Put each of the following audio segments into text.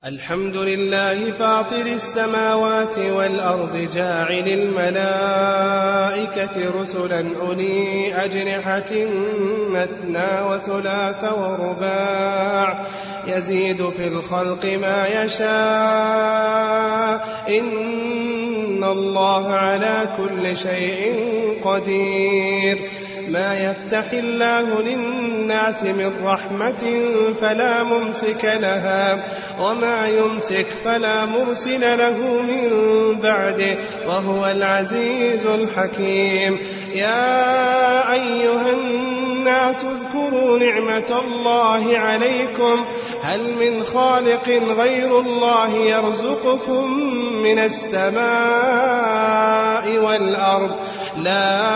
الحمد لله فاطر السماوات والأرض جاعل الملائكة رسلا أولي أجنحة مثنى وثلاث ورباع يزيد في الخلق ما يشاء إن الله على كل شيء قدير. ما يفتح الله للناس من رحمة فلا ممسك لها وما يمسك فلا مرسل له من بعده وهو العزيز الحكيم. يا أيها الناس اذكروا نعمة الله عليكم هل من خالق غير الله يرزقكم من السماء والأرض لا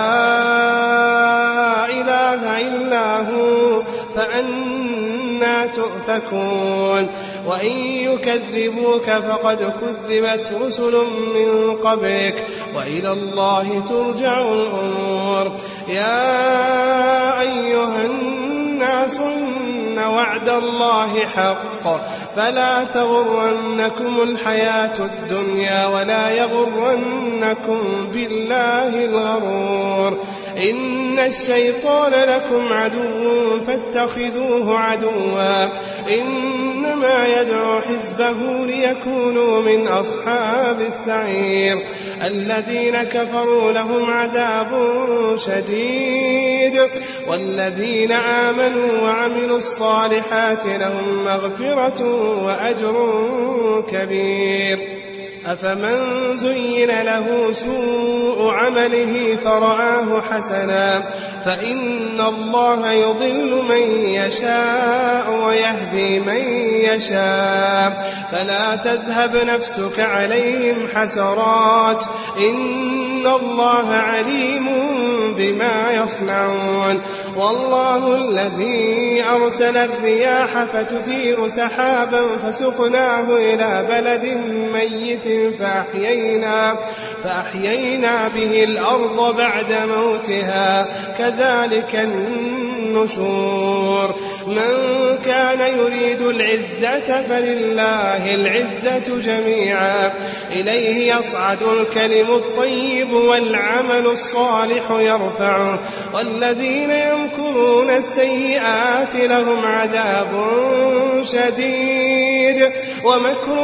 إله إلا هو فأنى تؤفكون. وإن يكذبوك فقد كذبت رسل من قبلك وإلى الله ترجع الأمور. يا أيها الناس إن وعد الله حق فلا تغرنكم الحياة الدنيا ولا يغرنكم بالله الغرور. إن الشيطان لكم عدو فاتخذوه عدوا إنما يدعو حزبه ليكونوا من أصحاب السعير. الذين كفروا لهم عذاب شديد والذين آمنوا وعملوا الصالحات لهم مغفرة وأجر كبير. أفمن زين له سوء عمله فرآه حسنا فإن الله يضل من يشاء ويهدي من يشاء فلا تذهب نفسك عليهم حسرات إن الله عليم بما يصنعون. والله الذي أرسل الرياح فتثير سحابا فسقناه إلى بلد ميت فأحيينا به الأرض بعد موتها كذلك النشور. من كان يريد العزة فلله العزة جميعا إليه يصعد الكلم الطيب والعمل الصالح يرفعه والذين يمكرون السيئات لهم عذاب شديد ومكر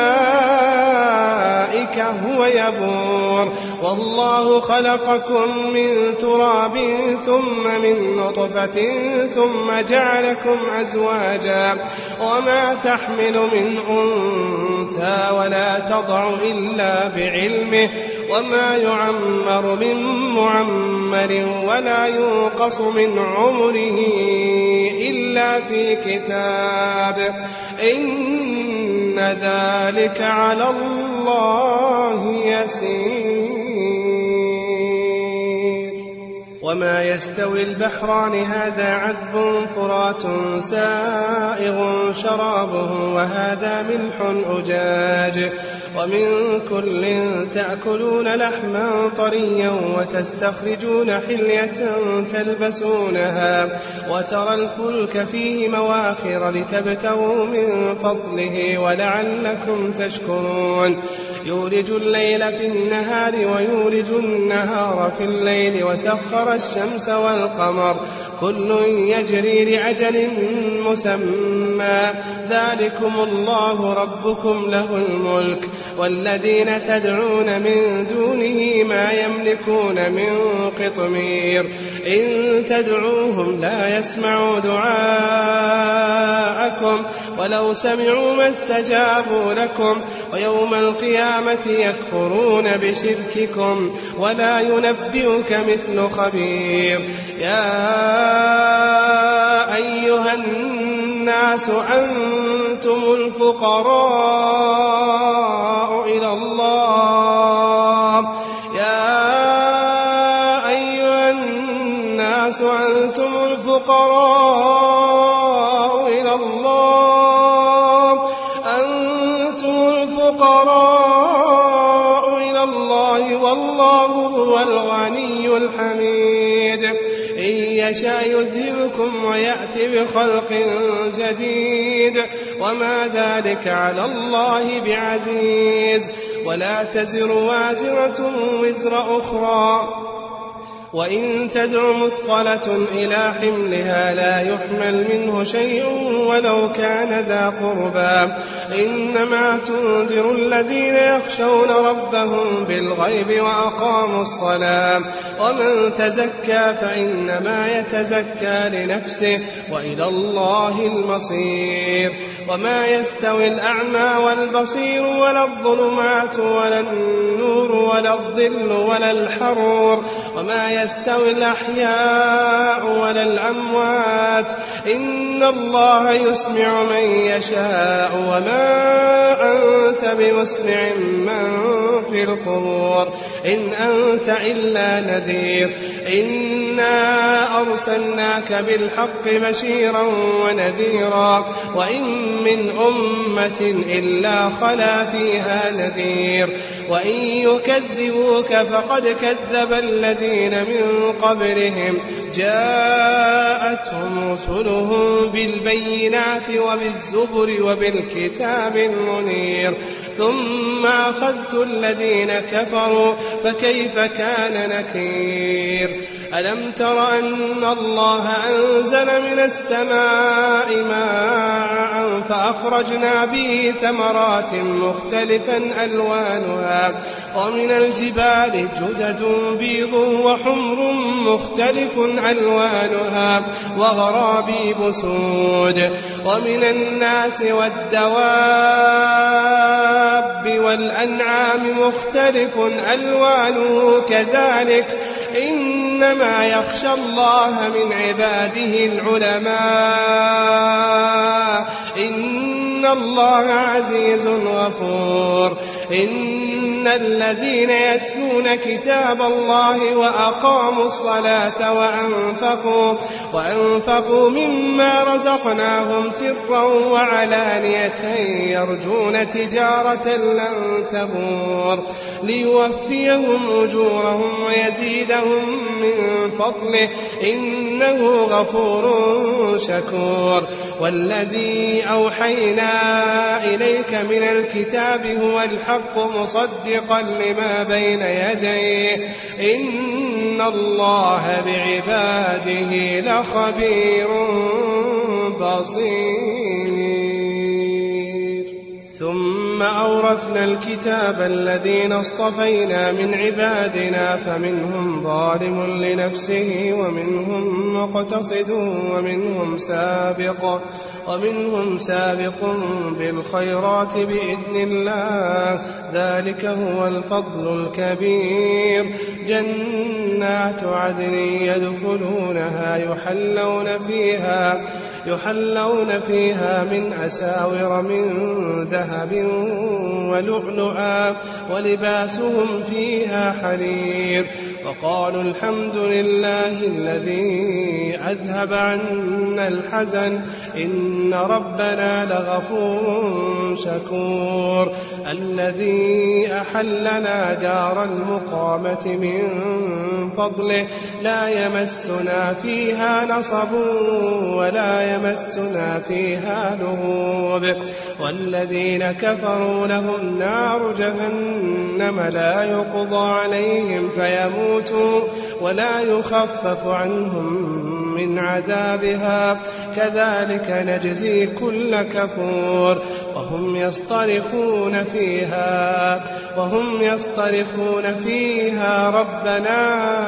أولئك هو يبور. والله خلقكم من تراب ثم من نطفة ثم جعلكم أزواجا وما تحمل من أنثى ولا تضع إلا بعلمه وما يعمر من معمر ولا ينقص من عمره إلا في كتاب إن ذلك على الله يسير. وما يستوي البحران هذا عذب فرات سائغ شرابه وهذا ملح أجاج ومن كل تأكلون لحما طريا وتستخرجون حلية تلبسونها وترى الفلك فيه مواخر لتبتغوا من فضله ولعلكم تشكرون. يولج الليل في النهار ويولج النهار في الليل وسخر الشمس والقمر كل يجري لأجل مسمى ذلكم الله ربكم له الملك والذين تدعون من دونه ما يملكون من قطمير إن تدعوهم لا يسمعوا دعاءكم ولو سمعوا ما استجابوا لكم ويوم القيامة يكفرون بشرككم ولا ينبئك مثل خبير. يا أيها الناس أنتم الفقراء إلى الله يا أيها الناس أنتم الفقراء إلى الله أنتم الفقراء إلى الله والله هو الغني الحميد. مجيد إن يشاء يذهبكم ويأتي بخلق جديد وما ذلك على الله بعزيز ولا تزر وازرة وزر أخرى وإن تدع مثقلة إلى حملها لا يحمل منه شيء ولو كان ذا قربى إنما تنذر الذين يخشون ربهم بالغيب وأقاموا الصلاة ومن تزكى فإنما يتزكى لنفسه وإلى الله المصير وما يستوي الأعمى والبصير ولا الظلمات ولا النور ولا الظل ولا الحرور وما يستوي الأحياء ولا الأموات إن الله يسمع من يشاء وما أنت بمسمع من في القبور إن أنت إلا نذير إنا أرسلناك بالحق بشيرا ونذيرا وإن من أمة إلا خلا فيها نذير وإن يكذبوك فقد كذب الذين من قبلهم جاءتهم رسلهم بالبينات وبالزبر وبالكتاب المنير ثم أخذت الذين كفروا فكيف كان نكير ألم تر أن الله أنزل من السماء ماء فأخرجنا به ثمرات مختلفا ألوانها ومن الجبال جدد بيض وحمر مختلف ألوانها وغرابيب سود ومن الناس والدواب والأنعام مختلف ألوانه كذلك إنما يخشى الله من عباده العلماء إن الله عزيز غفور إن الذين يتلون كتاب الله وأقاموا الصلاة وأنفقوا مما رزقناهم سرا وعلانية يرجون تجارة لن تبور ليوفيهم أجورهم ويزيدهم من فضله إنه غفور شكور والذي أوحينا إليك من الكتاب هو الحق مصدقا لما بين يديه إن الله بعباده لخبير بصير ثم أورثنا الكتاب الذين اصطفينا من عبادنا فمنهم ظالم لنفسه ومنهم مقتصد ومنهم سابق بالخيرات بإذن الله ذلك هو الفضل الكبير جنات عدن يدخلونها يحلون فيها من أساور من ذهب ولؤلؤا ولباسهم فيها حرير وقالوا الحمد لله الذي أذهب عنا الحزن إن ربنا لغفور شكور الذي أحلنا دار المقامة من فضله لا يمسنا فيها نصب ولا يمسنا فيها لغوب والذين كفروا لهم نار جهنم لا يقضى عليهم فيموتوا ولا يخفف عنهم من عذابها كذلك نجزي كل كفور وهم يصطرخون فيها ربنا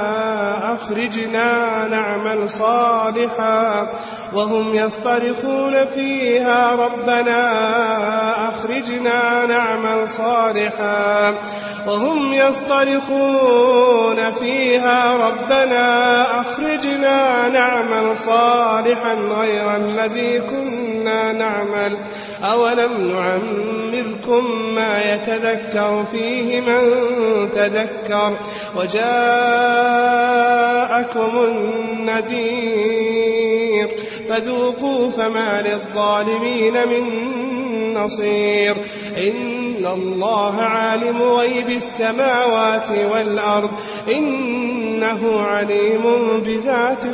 أخرجنا نعمل صالحا غير الذي كنا نعمل أولم نعمركم ما يتذكر فيه من تذكر وجاءكم النذير فذوقوا فما للظالمين من نصير إن الله عالم غيب السماوات والأرض إنه عليم بذات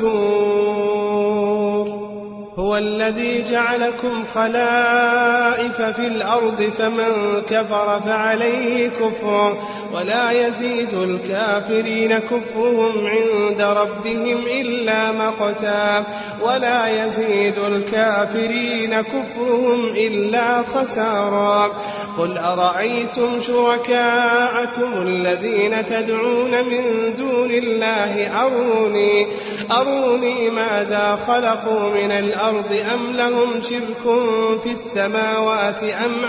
الصدور هو الذي جعلكم خلائف في الأرض فمن كفر فعليه كفره ولا يزيد الكافرين كفرهم عند ربهم إلا مقتا ولا يزيد الكافرين كفرهم إلا خسارا قل أرأيتم شركاءكم الذين تدعون من دون الله أروني ماذا خلقوا من الأرض أم لهم شرك في السماوات أم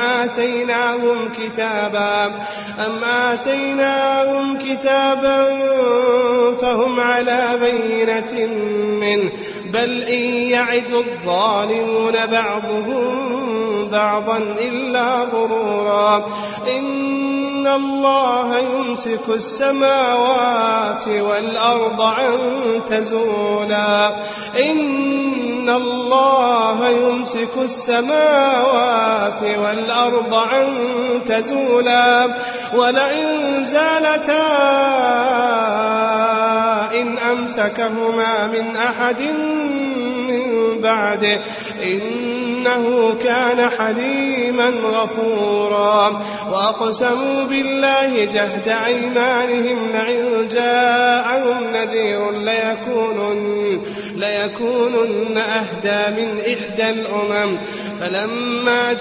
آتيناهم كتابا فهم على بينة منه بل إن يعد الظالمون بعضهم بعضا إلا غرورا إن الله يمسك السماوات والأرض أن تزولا إن الله يمسك السماوات والأرض أن تزولا ولئن زالتا إن أمسكهما من أحد من بعده إنه كان حليما غفورا وأقسموا بالله جهد أيمانهم لئن جاءهم نذير ليكونن أهدى من إحدى الأمم فلما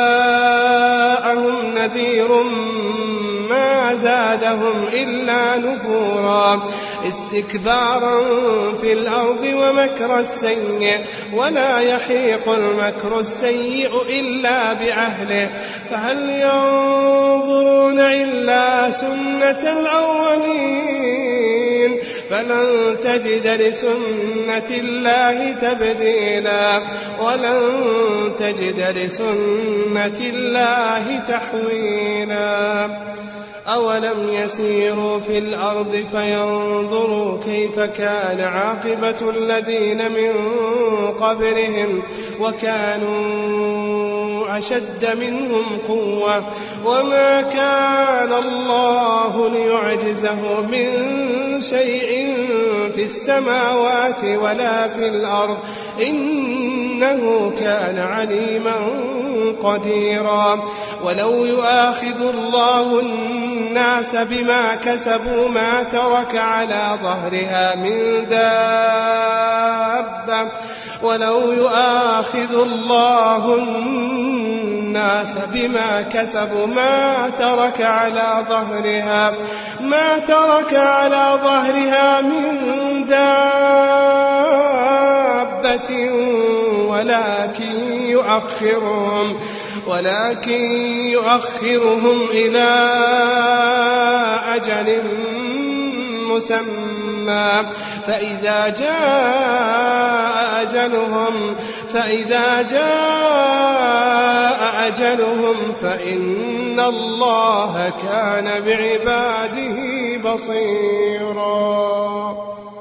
جاءهم نذير ما زادهم إلا نفورا استكبارا في الأرض ومكر السيء ولا يحيق المكر السيء إلا بأهله فهل ينظرون إلا سنة الأولين فلن تجد لسنة الله تبديلا ولن تجد لسنة الله تحويلا أولم يسيروا في الأرض فينظروا كيف كان عاقبة الذين من قبلهم وكانوا أشد منهم قوة وما كان الله ليعجزه من شيء في السماوات ولا في الأرض إنه كان عليما قديرا ولو يؤاخذ الله الناس بما كسبوا ما ترك على ظهرها من دابة ولو يؤاخذ الله الناس بما كسبوا ما ترك على ظهرها من دابة ولكن يؤخرهم إلى أجل مسمى فإذا جاء أجلهم فإن الله كان بعباده بصيرا